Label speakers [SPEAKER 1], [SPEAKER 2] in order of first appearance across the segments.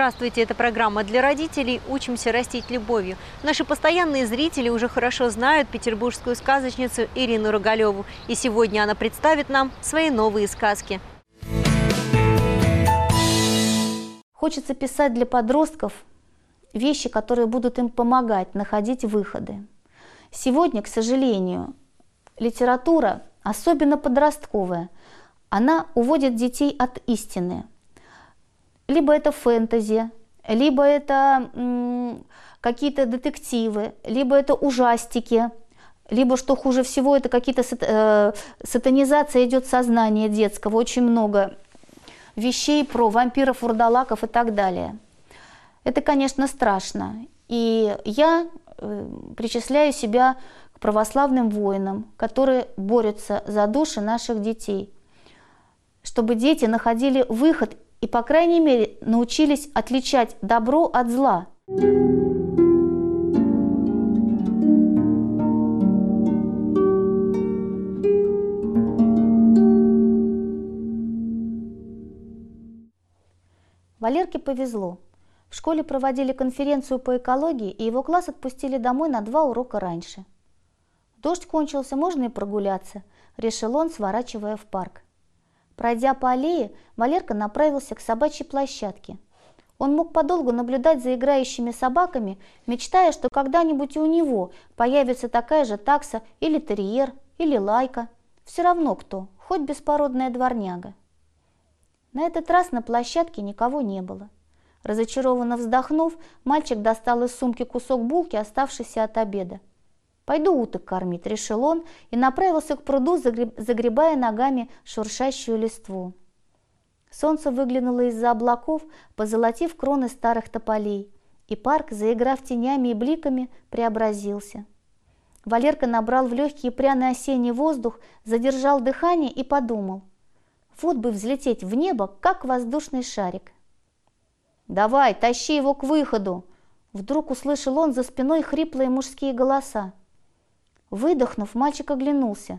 [SPEAKER 1] Здравствуйте, это программа для родителей «Учимся растить любовью». Наши постоянные зрители уже хорошо знают петербургскую сказочницу Ирину Рогалеву. И сегодня она представит нам свои новые сказки.
[SPEAKER 2] Хочется писать для подростков вещи, которые будут им помогать находить выходы. Сегодня, к сожалению, литература, особенно подростковая, она уводит детей от истины. Либо это фэнтези, либо это какие-то детективы, либо это ужастики, либо, что хуже всего, это какие-то сатанизация идет сознания детского, очень много вещей про вампиров, вурдалаков и так далее. Это, конечно, страшно. И я причисляю себя к православным воинам, которые борются за души наших детей, чтобы дети находили выход и, по крайней мере, научились отличать добро от зла. Валерке повезло. В школе проводили конференцию по экологии, и его класс отпустили домой на 2 урока раньше. Дождь кончился, можно и прогуляться, решил он, сворачивая в парк. Пройдя по аллее, Валерка направился к собачьей площадке. Он мог подолгу наблюдать за играющими собаками, мечтая, что когда-нибудь и у него появится такая же такса или терьер, или лайка. Все равно кто, хоть беспородная дворняга. На этот раз на площадке никого не было. Разочарованно вздохнув, мальчик достал из сумки кусок булки, оставшийся от обеда. «Пойду уток кормить», — решил он и направился к пруду, загребая ногами шуршащую листву. Солнце выглянуло из-за облаков, позолотив кроны старых тополей, и парк, заиграв тенями и бликами, преобразился. Валерка набрал в легкий пряный осенний воздух, задержал дыхание и подумал: вот бы взлететь в небо, как воздушный шарик. «Давай, тащи его к выходу!» Вдруг услышал он за спиной хриплые мужские голоса. Выдохнув, мальчик оглянулся.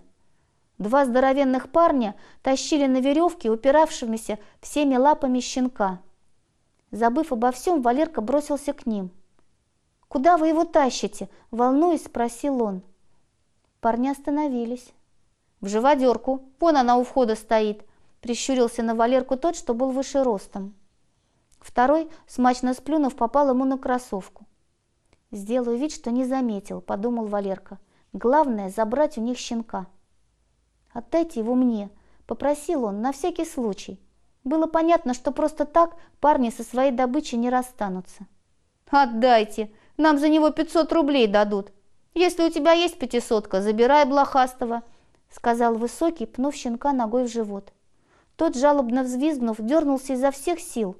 [SPEAKER 2] 2 здоровенных парня тащили на веревке упиравшимися всеми лапами щенка. Забыв обо всем, Валерка бросился к ним. «Куда вы его тащите?» – волнуясь, спросил он. Парни остановились. «В живодерку, вон она у входа стоит», – прищурился на Валерку тот, что был выше ростом. Второй, смачно сплюнув, попал ему на кроссовку. «Сделаю вид, что не заметил», – подумал Валерка. «Главное – забрать у них щенка». «Отдайте его мне», – попросил он на всякий случай. Было понятно, что просто так парни со своей добычей не расстанутся. «Отдайте, нам за него 500 рублей дадут. Если у тебя есть 500-ка, забирай блохастого», – сказал высокий, пнув щенка ногой в живот. Тот, жалобно взвизгнув, дернулся изо всех сил.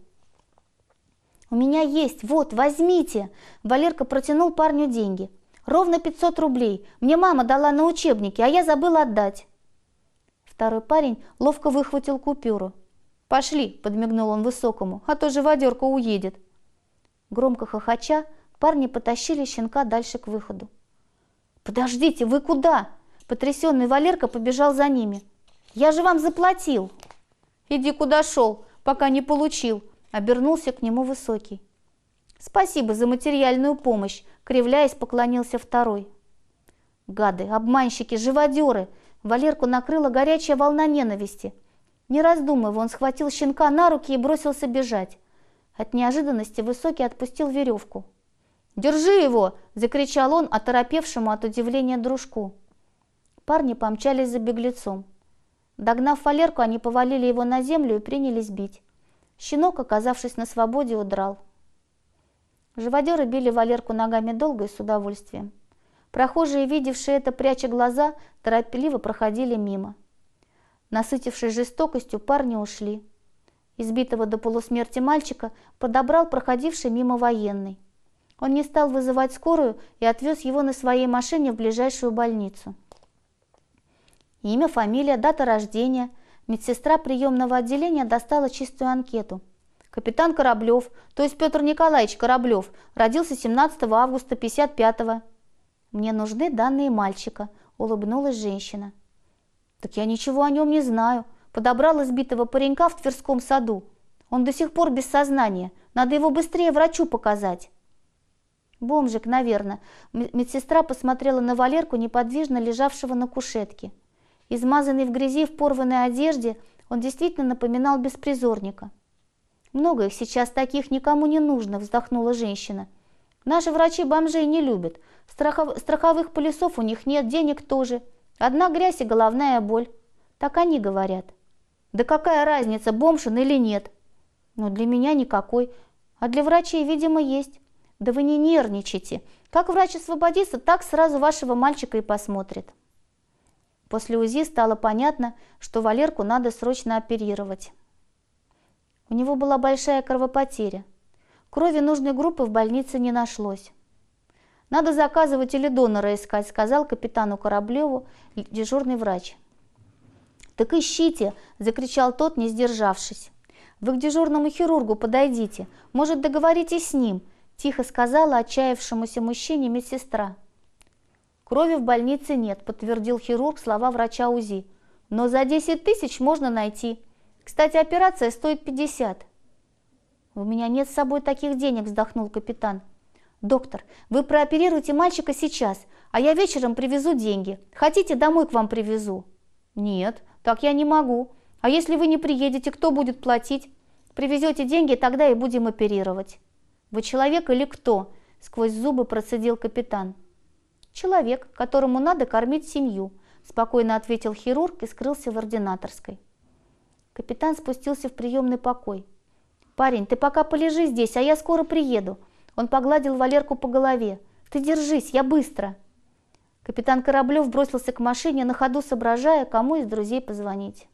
[SPEAKER 2] «У меня есть, вот, возьмите!» Валерка протянул парню деньги. «Ровно 500 рублей. Мне мама дала на учебники, а я забыл отдать». Второй парень ловко выхватил купюру. «Пошли!» – подмигнул он высокому, «а то живодерка уедет». Громко хохоча, парни потащили щенка дальше к выходу. «Подождите, вы куда?» Потрясенный Валерка побежал за ними. «Я же вам заплатил!» «Иди куда шел, пока не получил!» Обернулся к нему высокий. «Спасибо за материальную помощь», — кривляясь, поклонился второй. «Гады, обманщики, живодеры!» Валерку накрыла горячая волна ненависти. Не раздумывая, он схватил щенка на руки и бросился бежать. От неожиданности высокий отпустил веревку. «Держи его!» — закричал он оторопевшему от удивления дружку. Парни помчались за беглецом. Догнав Валерку, они повалили его на землю и принялись бить. Щенок, оказавшись на свободе, удрал. Живодеры били Валерку ногами долго и с удовольствием. Прохожие, видевшие это, пряча глаза, торопливо проходили мимо. Насытившись жестокостью, парни ушли. Избитого до полусмерти мальчика подобрал проходивший мимо военный. Он не стал вызывать скорую и отвез его на своей машине в ближайшую больницу. Имя, фамилия, дата рождения. Медсестра приемного отделения достала чистую анкету. Капитан Кораблев, то есть Петр Николаевич Кораблев, родился 17 августа 55-го. «Мне нужны данные мальчика», — улыбнулась женщина. «Так я ничего о нем не знаю. Подобрал избитого паренька в Тверском саду. Он до сих пор без сознания. Надо его быстрее врачу показать. Бомжик, наверное. Медсестра посмотрела на Валерку, неподвижно лежавшего на кушетке. Измазанный в грязи в порванной одежде, он действительно напоминал беспризорника. «Много их сейчас таких, никому не нужно», – вздохнула женщина. «Наши врачи бомжей не любят. Страховых полисов у них нет, денег тоже. Одна грязь и головная боль. Так они говорят». «Да какая разница, бомж он или нет?» «Ну, для меня никакой. А для врачей, видимо, есть». «Да вы не нервничайте. Как врач освободится, так сразу вашего мальчика и посмотрит». После УЗИ стало понятно, что Валерку надо срочно оперировать. У него была большая кровопотеря. Крови нужной группы в больнице не нашлось. «Надо заказывать или донора искать», — сказал капитану Кораблеву дежурный врач. «Так ищите!» — закричал тот, не сдержавшись. «Вы к дежурному хирургу подойдите. Может, договоритесь с ним», — тихо сказала отчаявшемуся мужчине медсестра. «Крови в больнице нет», — подтвердил хирург слова врача УЗИ. «Но за 10 тысяч можно найти. Кстати, операция стоит 50». «У меня нет с собой таких денег», — вздохнул капитан. «Доктор, вы прооперируйте мальчика сейчас, а я вечером привезу деньги. Хотите, домой к вам привезу?» «Нет, так я не могу. А если вы не приедете, кто будет платить? Привезете деньги, тогда и будем оперировать». «Вы человек или кто?» — сквозь зубы процедил капитан. «Человек, которому надо кормить семью», – спокойно ответил хирург и скрылся в ординаторской. Капитан спустился в приемный покой. «Парень, ты пока полежи здесь, а я скоро приеду». Он погладил Валерку по голове. «Ты держись, я быстро». Капитан Кораблев бросился к машине, на ходу соображая, кому из друзей позвонить.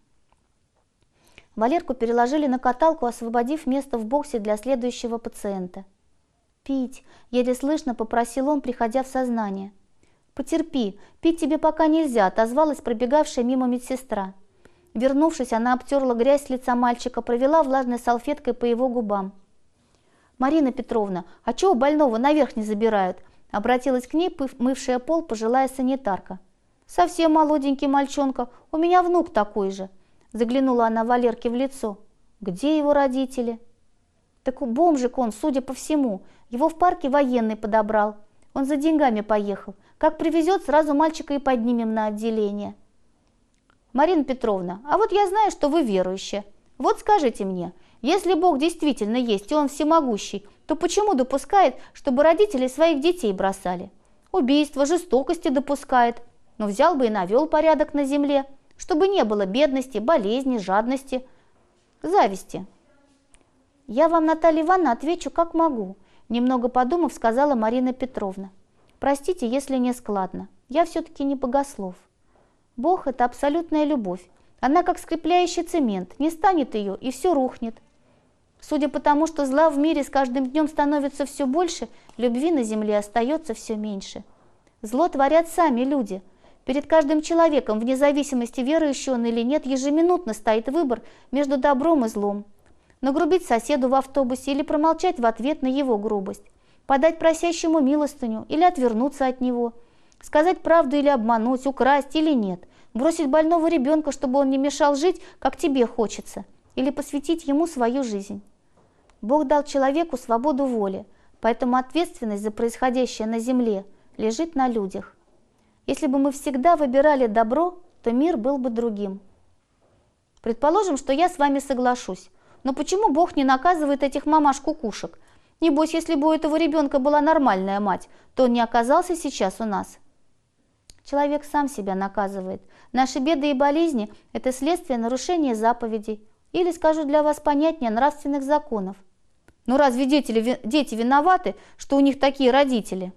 [SPEAKER 2] Валерку переложили на каталку, освободив место в боксе для следующего пациента. «Пить», – еле слышно попросил он, приходя в сознание. «Потерпи, пить тебе пока нельзя», – отозвалась пробегавшая мимо медсестра. Вернувшись, она обтерла грязь с лица мальчика, провела влажной салфеткой по его губам. «Марина Петровна, а чего больного наверх не забирают?» – обратилась к ней мывшая пол пожилая санитарка. «Совсем молоденький мальчонка, у меня внук такой же», – заглянула она Валерке в лицо. «Где его родители?» «Так бомжик он, судя по всему, его в парке военный подобрал. Он за деньгами поехал. Как привезет, сразу мальчика и поднимем на отделение». «Марина Петровна, а вот я знаю, что вы верующая. Вот скажите мне, если Бог действительно есть и Он всемогущий, то почему допускает, чтобы родители своих детей бросали? Убийства, жестокости допускает. Но взял бы и навел порядок на земле, чтобы не было бедности, болезни, жадности, зависти». «Я вам, Наталья Ивановна, отвечу, как могу», – немного подумав, сказала Марина Петровна. «Простите, если не складно. Я все-таки не богослов. Бог – это абсолютная любовь. Она как скрепляющий цемент, не станет ее, и все рухнет. Судя по тому, что зла в мире с каждым днем становится все больше, любви на земле остается все меньше. Зло творят сами люди. Перед каждым человеком, вне зависимости, верующий он или нет, ежеминутно стоит выбор между добром и злом. Нагрубить соседу в автобусе или промолчать в ответ на его грубость, подать просящему милостыню или отвернуться от него, сказать правду или обмануть, украсть или нет, бросить больного ребенка, чтобы он не мешал жить, как тебе хочется, или посвятить ему свою жизнь. Бог дал человеку свободу воли, поэтому ответственность за происходящее на земле лежит на людях. Если бы мы всегда выбирали добро, то мир был бы другим. Предположим, что я с вами соглашусь. Но почему Бог не наказывает этих мамаш-кукушек? Небось, если бы у этого ребенка была нормальная мать, то он не оказался сейчас у нас. Человек сам себя наказывает. Наши беды и болезни – это следствие нарушения заповедей. Или, скажу для вас понятнее, нравственных законов. Ну разве дети виноваты, что у них такие родители?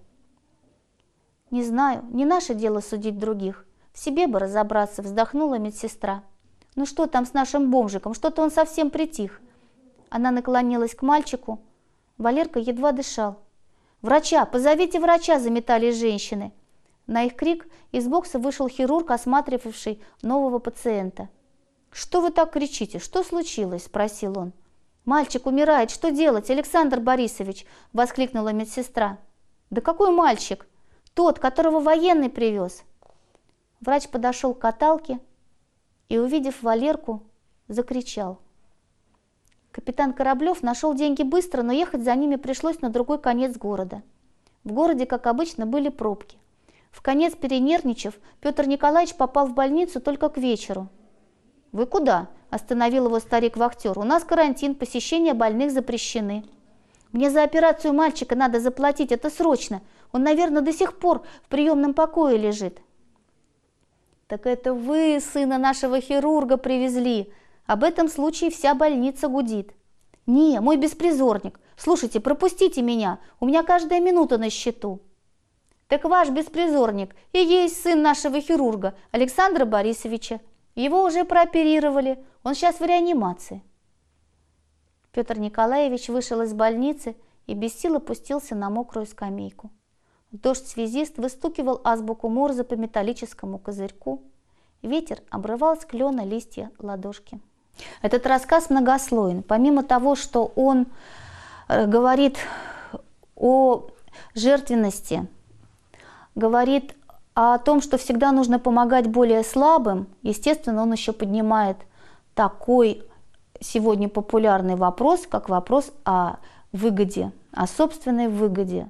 [SPEAKER 2] Не знаю, не наше дело судить других. В себе бы разобраться, вздохнула медсестра. «Ну что там с нашим бомжиком? Что-то он совсем притих». Она наклонилась к мальчику. Валерка едва дышал. «Врача! Позовите врача!» – заметались женщины. На их крик из бокса вышел хирург, осматривавший нового пациента. «Что вы так кричите? Что случилось?» – спросил он. «Мальчик умирает. Что делать, Александр Борисович?» – воскликнула медсестра. «Да какой мальчик? Тот, которого военный привез». Врач подошел к каталке и, увидев Валерку, закричал. Капитан Кораблев нашел деньги быстро, но ехать за ними пришлось на другой конец города. В городе, как обычно, были пробки. Вконец перенервничав, Петр Николаевич попал в больницу только к вечеру. «Вы куда?» – остановил его старик-вахтер. «У нас карантин, посещения больных запрещены». «Мне за операцию мальчика надо заплатить, это срочно. Он, наверное, до сих пор в приемном покое лежит». «Так это вы сына нашего хирурга привезли. Об этом случае вся больница гудит». «Не, мой беспризорник. Слушайте, пропустите меня, у меня каждая минута на счету». «Так ваш беспризорник и есть сын нашего хирурга, Александра Борисовича. Его уже прооперировали, он сейчас в реанимации». Петр Николаевич вышел из больницы и без сил опустился на мокрую скамейку. Дождь-связист выстукивал азбуку Морзе по металлическому козырьку. Ветер обрывал с клена листья ладошки. Этот рассказ многослойен. Помимо того, что он говорит о жертвенности, говорит о том, что всегда нужно помогать более слабым, естественно, он еще поднимает такой сегодня популярный вопрос, как вопрос о выгоде, о собственной выгоде.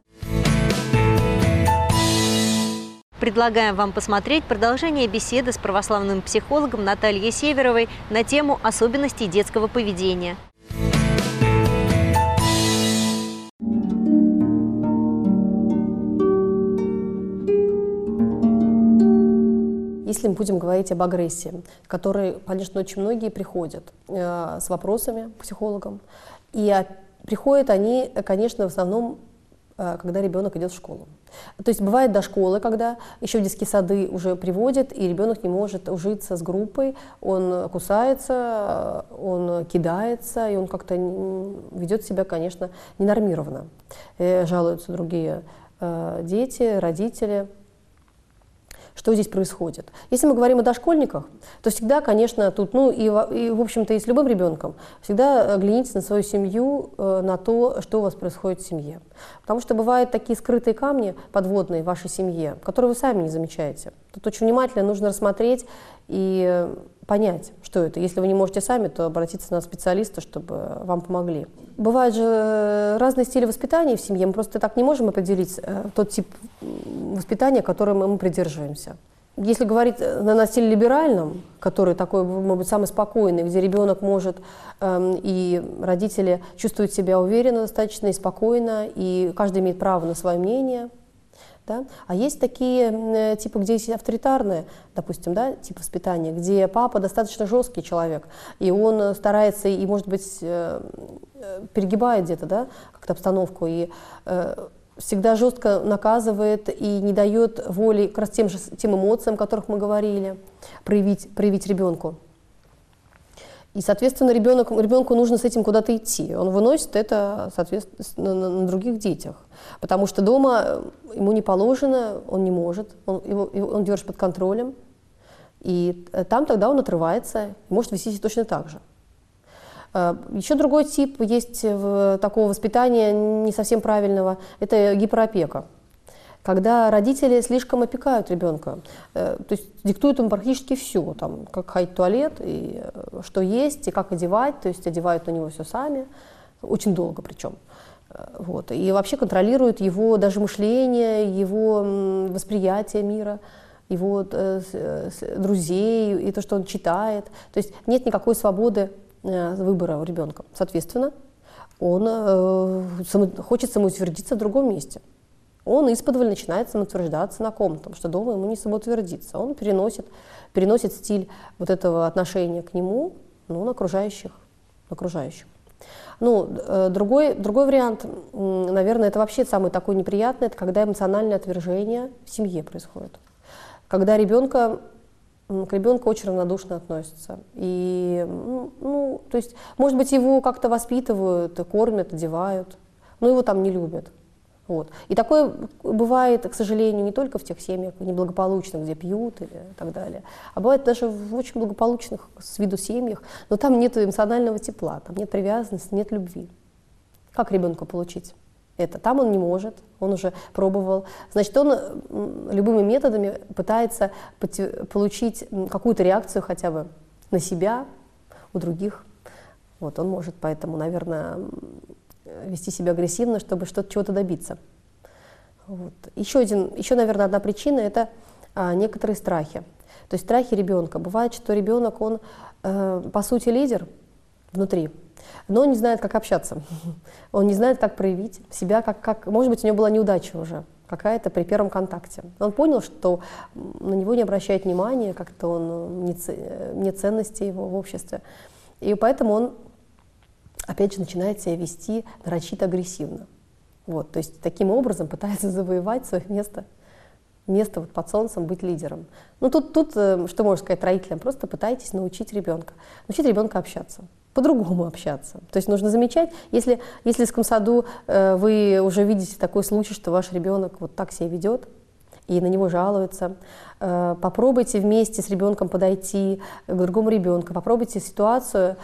[SPEAKER 1] Предлагаем вам посмотреть продолжение беседы с православным психологом Натальей Северовой на тему особенностей детского поведения.
[SPEAKER 3] Если мы будем говорить об агрессии, к которой, конечно, очень многие приходят с вопросами к психологам, и приходят они, конечно, в основном, когда ребенок идет в школу. То есть бывает до школы, когда еще в детские сады уже приводят, и ребенок не может ужиться с группой, он кусается, он кидается, и он как-то ведет себя, конечно, ненормированно. Жалуются другие дети, родители. Что здесь происходит? Если мы говорим о дошкольниках, то всегда, конечно, тут, в общем-то, и с любым ребенком, всегда оглянитесь на свою семью, на то, что у вас происходит в семье. Потому что бывают такие скрытые камни подводные в вашей семье, которые вы сами не замечаете. Тут очень внимательно нужно рассмотреть и понять, что это. Если вы не можете сами, то обратиться на специалиста, чтобы вам помогли. Бывают же разные стили воспитания в семье. Мы просто так не можем определить тот тип воспитания, которым мы придерживаемся. Если говорить на стиле либеральном, который такой, может быть, самый спокойный, где ребенок может и родители чувствуют себя уверенно достаточно и спокойно, и каждый имеет право на свое мнение. Да? А есть такие типы, где есть авторитарные, допустим, да, тип воспитания, где папа достаточно жесткий человек, и он старается и, может быть, перегибает где-то, да, как-то обстановку, и всегда жестко наказывает и не дает воли как раз тем эмоциям, о которых мы говорили, проявить ребенку. И, соответственно, ребенку нужно с этим куда-то идти. Он выносит это, соответственно, на других детях. Потому что дома ему не положено, он не может, он держит под контролем. И там тогда он отрывается и может вести себя точно так же. Еще другой тип есть такого воспитания не совсем правильного – это гиперопека. Когда родители слишком опекают ребенка, то есть диктуют ему практически все, там, как ходить в туалет, и что есть, и как одевать, то есть одевают на него все сами, очень долго причем. Вот. И вообще контролируют его даже мышление, его восприятие мира, его друзей, и то, что он читает. То есть нет никакой свободы выбора у ребенка. Соответственно, он хочет самоутвердиться в другом месте. Он исподволь начинает самоутверждаться на ком-то, потому что дома ему не самоутвердиться. Он переносит стиль вот этого отношения к нему, на окружающих. Другой вариант, наверное, это вообще самый такой неприятный, это когда эмоциональное отвержение в семье происходит. Когда к ребенку очень равнодушно относятся. И, то есть, может быть, его как-то воспитывают, кормят, одевают, но его там не любят. Вот. И такое бывает, к сожалению, не только в тех семьях неблагополучных, где пьют и так далее, а бывает даже в очень благополучных с виду семьях, но там нет эмоционального тепла, там нет привязанности, нет любви. Как ребенку получить это? Там он не может, он уже пробовал. Значит, он любыми методами пытается получить какую-то реакцию хотя бы на себя у других. Вот, он может поэтому, наверное, вести себя агрессивно, чтобы чего-то добиться. Вот. Еще, наверное, одна причина – это некоторые страхи. То есть страхи ребенка. Бывает, что ребенок, он, по сути, лидер внутри, но он не знает, как общаться. Он не знает, как проявить себя, может быть, у него была неудача уже какая-то при первом контакте. Он понял, что на него не обращают внимания, как-то он не ценности его в обществе. И поэтому он, опять же, начинает себя вести нарочито агрессивно. Вот, то есть таким образом пытается завоевать свое место вот под солнцем, быть лидером. Ну тут что можно сказать родителям? Просто пытайтесь научить ребенка общаться, по-другому общаться. То есть нужно замечать, если в детском саду вы уже видите такой случай, что ваш ребенок вот так себя ведет, и на него жалуются, попробуйте вместе с ребенком подойти к другому ребенку, попробуйте ситуацию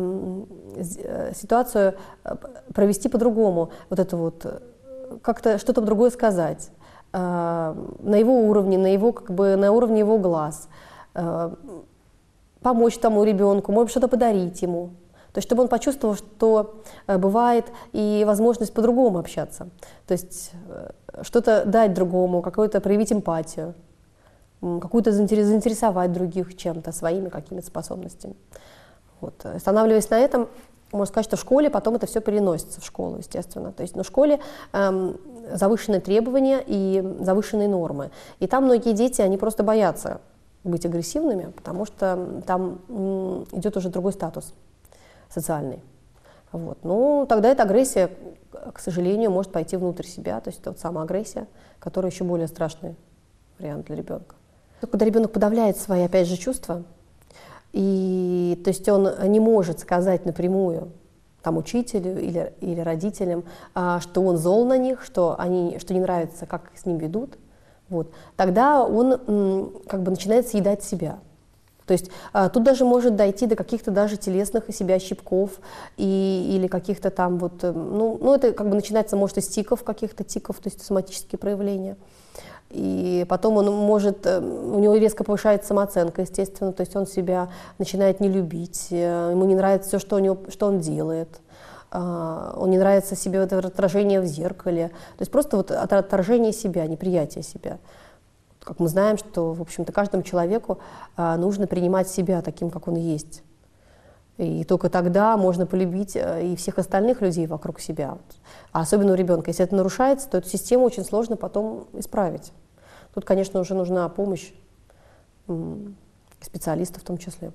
[SPEAKER 3] провести по-другому, вот это вот, как-то что-то другое сказать, на его уровне, на уровне его глаз, помочь тому ребенку, может что-то подарить ему. То есть, чтобы он почувствовал, что бывает и возможность по-другому общаться. То есть, что-то дать другому, какую-то проявить эмпатию, какую-то заинтересовать других чем-то, своими какими-то способностями. Вот. Останавливаясь на этом, можно сказать, что в школе потом это все переносится в школу, естественно. То есть, в школе завышенные требования и завышенные нормы. И там многие дети, они просто боятся быть агрессивными, потому что там идет уже другой статус социальный. Вот. Ну, тогда эта агрессия, к сожалению, может пойти внутрь себя, то есть это вот самоагрессия, которая еще более страшный вариант для ребенка. Когда ребенок подавляет свои, опять же, чувства, и то есть он не может сказать напрямую там, учителю или родителям, что он зол на них, что не нравится, как с ним ведут, вот, тогда он как бы начинает съедать себя. То есть тут даже может дойти до каких-то даже телесных себя щипков или каких-то там вот, ну это как бы начинается, может, из каких-то тиков, то есть соматические проявления. И потом он может, у него резко повышается самооценка, естественно, то есть он себя начинает не любить, ему не нравится все, что он делает, он не нравится себе это отражение в зеркале, то есть просто вот отражение себя, неприятие себя. Как мы знаем, что, в общем-то, каждому человеку нужно принимать себя таким, как он есть. И только тогда можно полюбить и всех остальных людей вокруг себя. А особенно у ребенка. Если это нарушается, то эту систему очень сложно потом исправить. Тут, конечно, уже нужна помощь специалистов в том числе.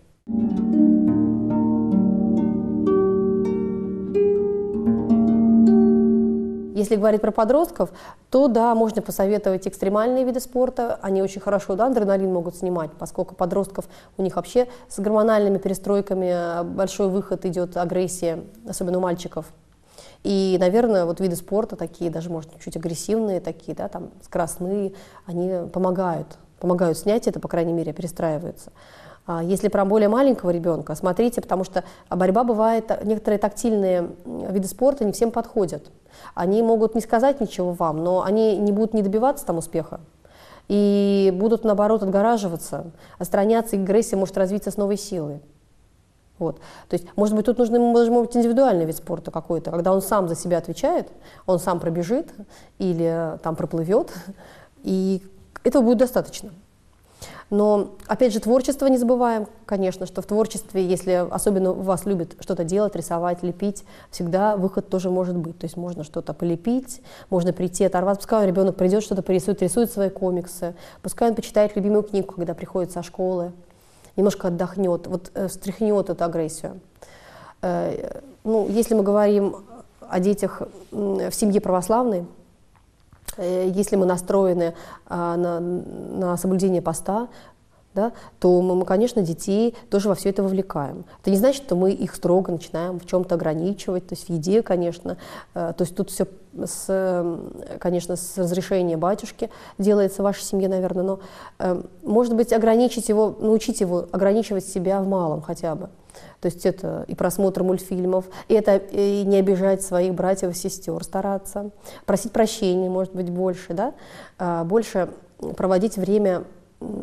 [SPEAKER 3] Если говорить про подростков, то да, можно посоветовать экстремальные виды спорта. Они очень хорошо, да, адреналин могут снимать, поскольку подростков, у них вообще с гормональными перестройками большой выход идет, агрессия, особенно у мальчиков. И, наверное, вот виды спорта такие, даже, может, чуть агрессивные такие, да, там, скоростные, они помогают снять это, по крайней мере, перестраиваются. Если про более маленького ребенка, смотрите, потому что борьба бывает, некоторые тактильные виды спорта не всем подходят. Они могут не сказать ничего вам, но они не будут не добиваться там успеха и будут, наоборот, отгораживаться, отстраняться, и агрессия может развиться с новой силой. Вот. То есть, может быть, тут нужен ему даже, может быть, индивидуальный вид спорта какой-то, когда он сам за себя отвечает, он сам пробежит или там проплывет, и этого будет достаточно. Но, опять же, творчество не забываем, конечно, что в творчестве, если особенно вас любят что-то делать, рисовать, лепить, всегда выход тоже может быть. То есть можно что-то полепить, можно прийти, оторваться. Пускай ребенок придет, что-то рисует свои комиксы, пускай он почитает любимую книгу, когда приходит со школы, немножко отдохнет, вот встряхнет эту агрессию. Ну, если мы говорим о детях в семье православной, если мы настроены на соблюдение поста, да, то мы, конечно, детей тоже во все это вовлекаем. Это не значит, что мы их строго начинаем в чем-то ограничивать, то есть в еде, конечно. То есть тут все, конечно, с разрешения батюшки делается в вашей семье, наверное, но, может быть, научить его ограничивать себя в малом хотя бы. То есть это и просмотр мультфильмов, и не обижать своих братьев и сестер, стараться, просить прощения, может быть, больше, да? Больше проводить время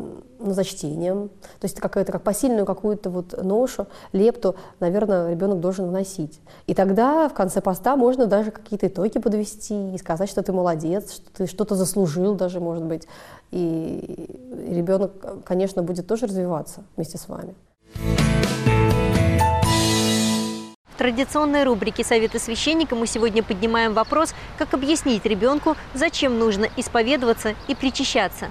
[SPEAKER 3] за чтением. То есть какая-то как посильную какую-то вот ношу, лепту, наверное, ребенок должен вносить. И тогда в конце поста можно даже какие-то итоги подвести и сказать, что ты молодец, что ты что-то заслужил даже, может быть. И ребенок, конечно, будет тоже развиваться вместе с вами.
[SPEAKER 1] В традиционной рубрике «Советы священника» мы сегодня поднимаем вопрос, как объяснить ребенку, зачем нужно исповедоваться и причащаться.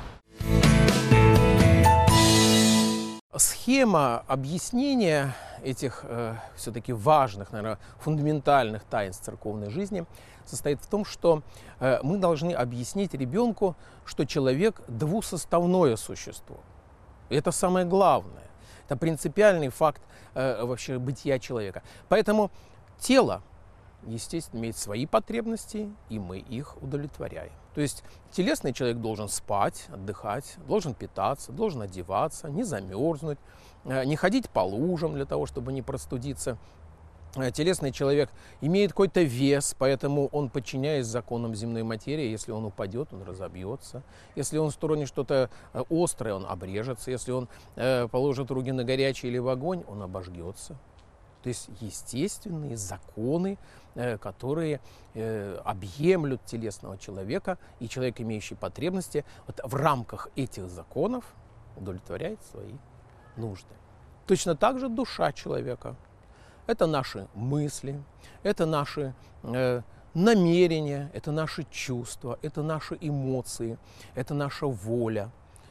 [SPEAKER 4] Схема объяснения этих все-таки важных, наверное, фундаментальных таинств церковной жизни состоит в том, что мы должны объяснить ребенку, что человек двусоставное существо. И это самое главное. Это принципиальный факт вообще бытия человека. Поэтому тело, естественно, имеет свои потребности, и мы их удовлетворяем. То есть телесный человек должен спать, отдыхать, должен питаться, должен одеваться, не замерзнуть, не ходить по лужам для того, чтобы не простудиться. Телесный человек имеет какой-то вес, поэтому он, подчиняясь законам земной материи, если он упадет, он разобьется. Если он стронет что-то острое, он обрежется. Если он положит руки на горячий или в огонь, он обожгется. То есть естественные законы, которые объемлют телесного человека, и человек, имеющий потребности, вот в рамках этих законов удовлетворяет свои нужды. Точно так же душа человека. Это наши мысли, это наши намерения, это наши чувства, это наши эмоции, это наша воля.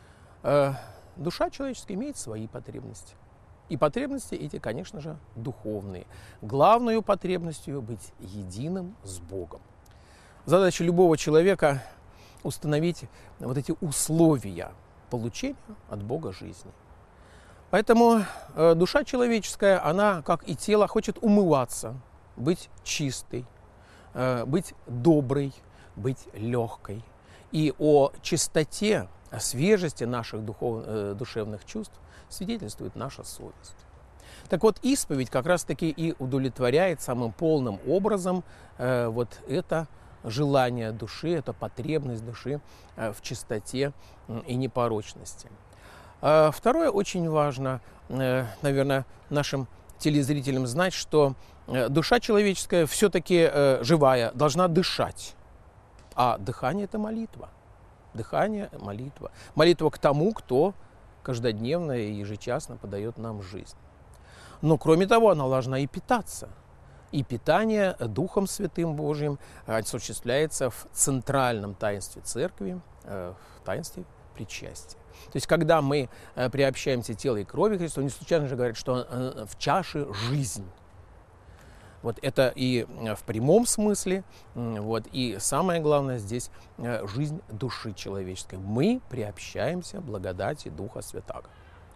[SPEAKER 4] Душа человеческая имеет свои потребности. И потребности эти, конечно же, духовные. Главной потребностью быть единым с Богом. Задача любого человека установить вот эти условия получения от Бога жизни. Поэтому душа человеческая, она, как и тело, хочет умываться, быть чистой, быть доброй, быть легкой. И о чистоте, о свежести наших душевных чувств свидетельствует наша совесть. Так вот, исповедь как раз-таки и удовлетворяет самым полным образом вот это желание души, это потребность души в чистоте и непорочности. Второе, очень важно, наверное, нашим телезрителям знать, что душа человеческая все-таки живая, должна дышать. А дыхание – это молитва. Дыхание – молитва. Молитва к тому, кто каждодневно и ежечасно подает нам жизнь. Но, кроме того, она должна и питаться. И питание Духом Святым Божьим осуществляется в центральном таинстве Церкви, в таинстве причастия. То есть, когда мы приобщаемся телу и крови Христа, не случайно же говорят, что в чаше жизнь. Вот это и в прямом смысле, вот, и самое главное здесь жизнь души человеческой. Мы приобщаемся благодати Духа Святаго.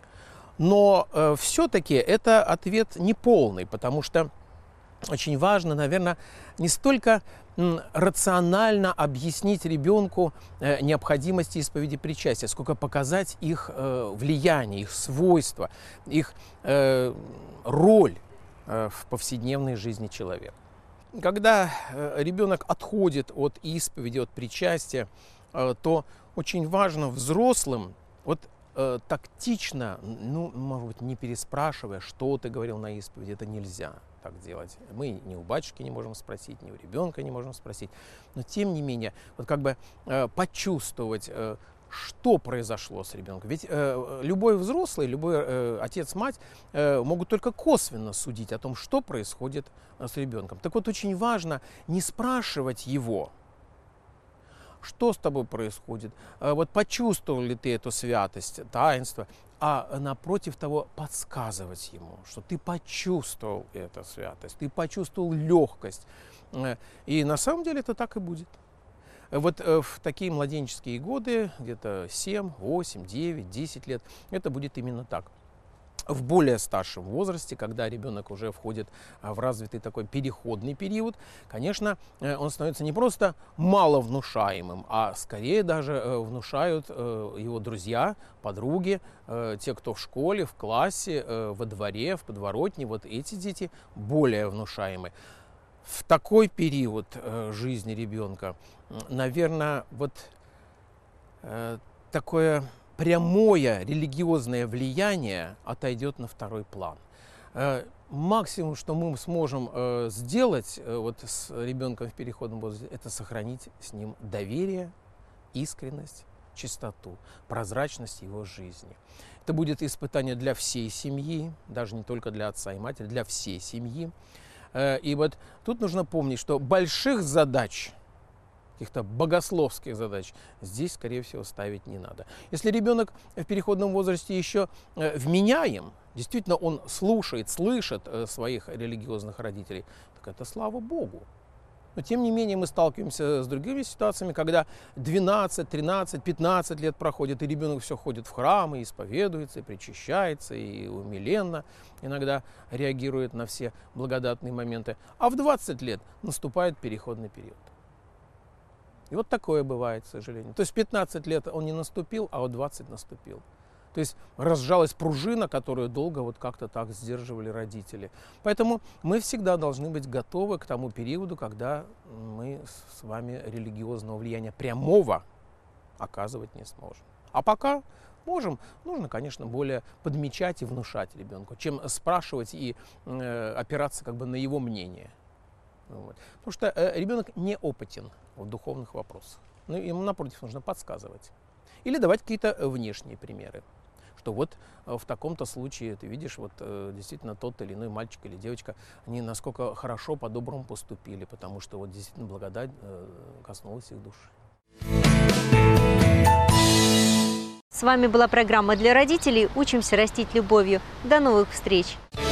[SPEAKER 4] Но все-таки это ответ неполный, потому что очень важно, наверное, не столько рационально объяснить ребенку необходимость исповеди причастия, сколько показать их влияние, их свойства, их роль в повседневной жизни человека. Когда ребенок отходит от исповеди, от причастия, то очень важно взрослым вот тактично, ну, может быть, не переспрашивая, что ты говорил на исповеди, это нельзя так делать. Мы ни у батюшки не можем спросить, ни у ребенка не можем спросить. Но тем не менее, вот как бы почувствовать, что произошло с ребенком. Ведь любой взрослый, любой отец-мать могут только косвенно судить о том, что происходит с ребенком. Так вот, очень важно не спрашивать его, что с тобой происходит, вот почувствовал ли ты эту святость, таинство, а напротив того подсказывать ему, что ты почувствовал эту святость, ты почувствовал легкость. И на самом деле это так и будет. Вот в такие младенческие годы, где-то 7, 8, 9, 10 лет, это будет именно так. В более старшем возрасте, когда ребенок уже входит в развитый такой переходный период, конечно, он становится не просто маловнушаемым, а скорее даже внушают его друзья, подруги, те, кто в школе, в классе, во дворе, в подворотне. Вот эти дети более внушаемые. В такой период жизни ребенка, наверное, вот такое прямое религиозное влияние отойдет на второй план. Максимум, что мы сможем сделать вот с ребенком в переходном возрасте, это сохранить с ним доверие, искренность, чистоту, прозрачность его жизни. Это будет испытание для всей семьи, даже не только для отца и матери, для всей семьи. И вот тут нужно помнить, что больших задач, каких-то богословских задач здесь, скорее всего, ставить не надо. Если ребенок в переходном возрасте еще вменяем, действительно он слушает, слышит своих религиозных родителей, так это слава Богу. Но тем не менее мы сталкиваемся с другими ситуациями, когда 12, 13, 15 лет проходит, и ребенок все ходит в храм, и исповедуется, и причащается, и умиленно иногда реагирует на все благодатные моменты. А в 20 лет наступает переходный период. И вот такое бывает, к сожалению. То есть в 15 лет он не наступил, а в 20 наступил. То есть разжалась пружина, которую долго вот как-то так сдерживали родители. Поэтому мы всегда должны быть готовы к тому периоду, когда мы с вами религиозного влияния прямого оказывать не сможем. А пока можем, нужно, конечно, более подмечать и внушать ребенку, чем спрашивать и опираться как бы на его мнение. Вот. Потому что ребенок неопытен в духовных вопросах. Ну, ему, напротив, нужно подсказывать. Или давать какие-то внешние примеры. Что вот в таком-то случае, ты видишь, вот действительно тот или иной мальчик или девочка, они насколько хорошо, по-доброму поступили, потому что вот действительно благодать коснулась их души.
[SPEAKER 1] С вами была программа для родителей «Учимся растить любовью». До новых встреч!